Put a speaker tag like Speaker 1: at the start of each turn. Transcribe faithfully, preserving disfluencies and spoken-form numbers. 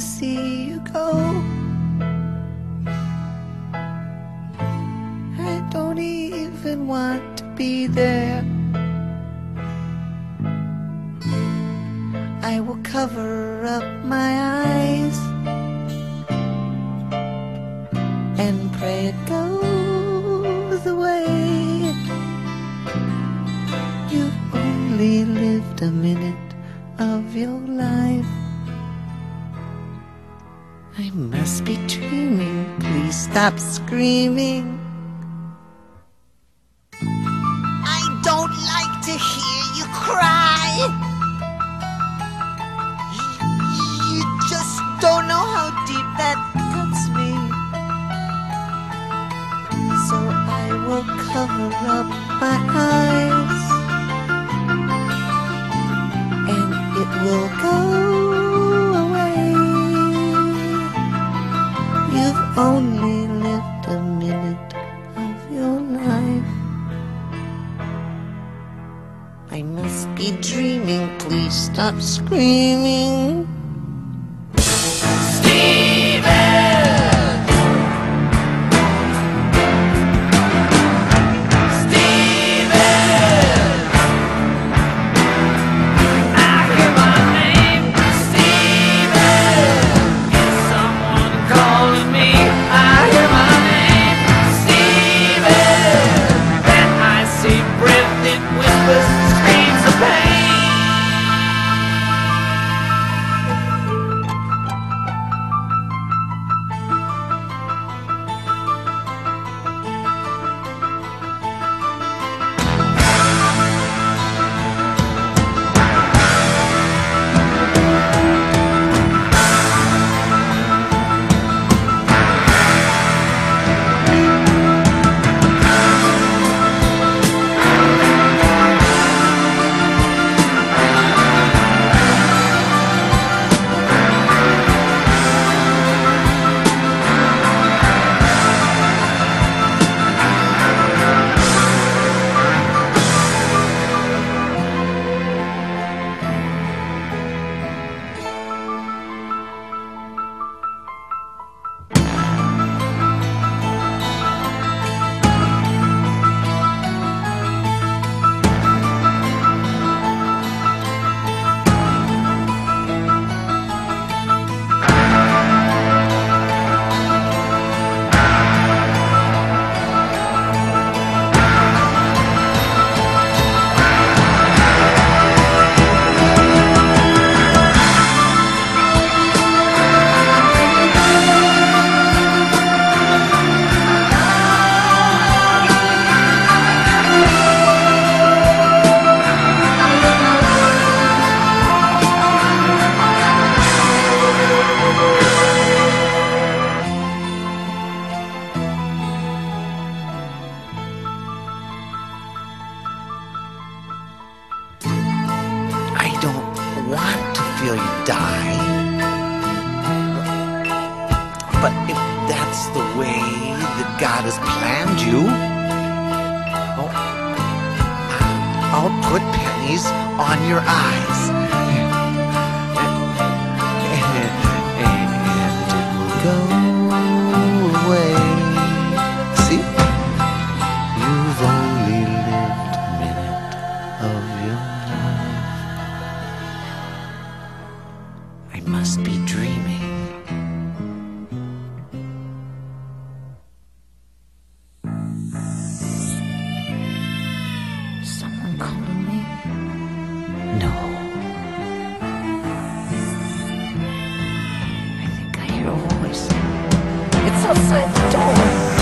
Speaker 1: see you go. I don't even want to be there. I will cover up my eyes and pray it goes away. You've only lived a minute of your life. I must be dreaming, please stop screaming. I don't like to hear you cry. You just don't know how deep that cuts me. So I will cover up my eyes and it will go away. You've only lived a minute of your life. I must be dreaming, please stop screaming. I don't want to feel you die. But if that's the way that God has planned you, oh, I'll put pennies on your eyes. And it will go away. See? You've only lived a minute of your life. I must be dreaming. Someone calling me? No. I think I hear a voice. It's outside the door.